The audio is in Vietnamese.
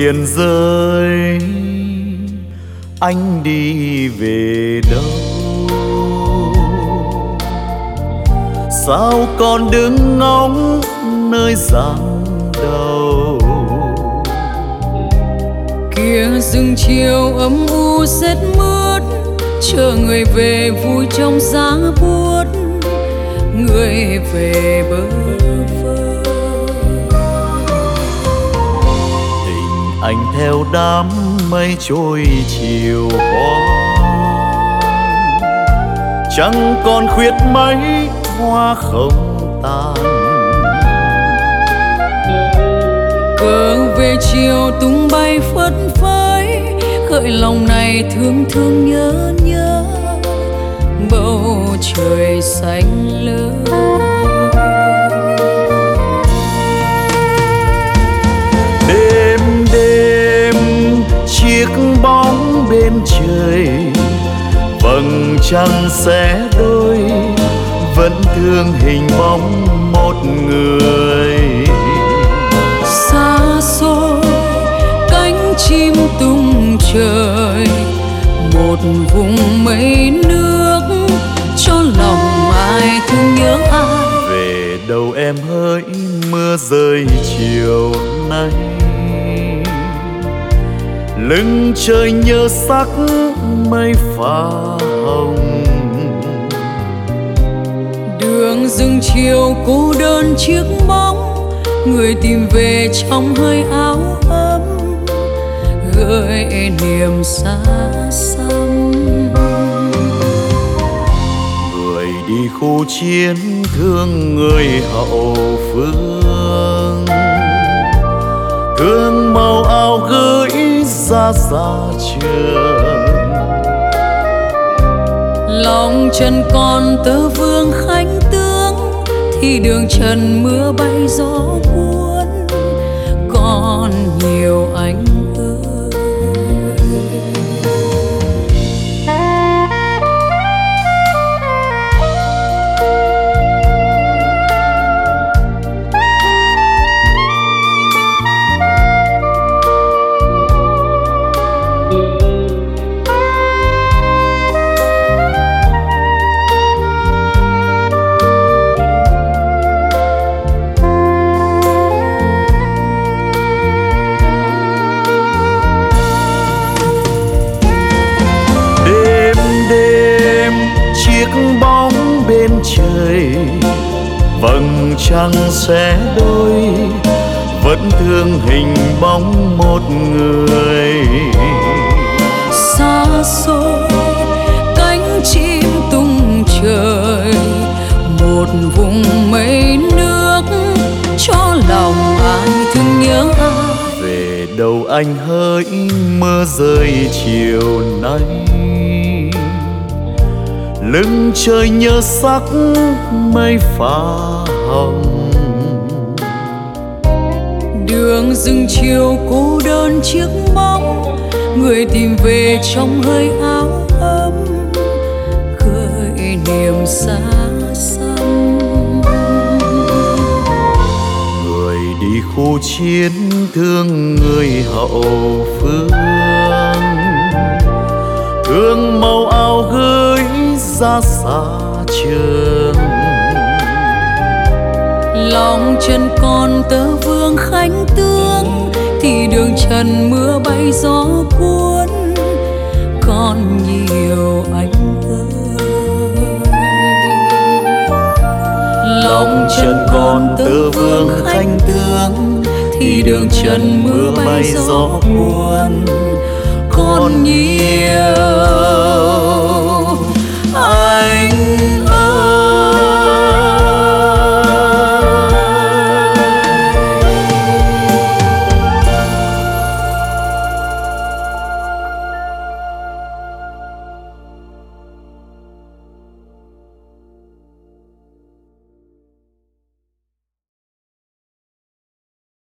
liền rơi, anh đi về đâu? Sao còn đứng ngóng nơi giang đầu? Kia rừng chiều âm u rét mướt, chờ người về vui trong giá buốt, người về bơ vơ. Tình anh theo đám mây trôi chiều hoang, chẳng còn khuyết mấy hoa không tàn. Cờ về chiều tung bay phất phới, khởi lòng này thương thương nhớ nhớ, bầu trời xanh lớn. Đêm đêm chiếc bóng bên trời, vầng trăng xé đôi, vẫn thương hình bóng một người. Xa xôi cánh chim tung trời, một vùng mây nước, cho lòng ai thương nhớ ai. Về đâu em hỡi mưa rơi chiều nay, lưng trời nhớ sắc mây pha hồng. Đường rừng chiều cô đơn chiếc bóng, người tìm về trong hơi áo ấm, gợi niềm xa xăm. Người đi khu chiến thương người hậu phương, thương màu áo gửi ra xa trường. Lòng trần còn tơ vương khánh tướng, thì đường trần mưa bay gió cuốn, còn nhiều anh ơi. Bóng bên trời, vầng trăng xé đôi, vẫn thương hình bóng một người. Xa xôi cánh chim tung trời, một vùng mây nước, cho lòng ai thương nhớ ai. Về đâu anh hỡi mưa rơi chiều nay, lưng trời nhớ sắc mây pha hồng. Đường rừng chiều cô đơn chiếc bóng, người tìm về trong hơi áo ấm, gợi niềm xa xăm. Người đi khu chiến thương người hậu phương, thương màu áo gửi ra xa trường. Lòng trần còn tơ vương khánh tướng, thì đường trần mưa bay gió cuốn, còn nhiều anh ơi. Lòng trần còn tơ vương khánh tướng, thì đường trần mưa bay gió cuốn, còn nhiều anh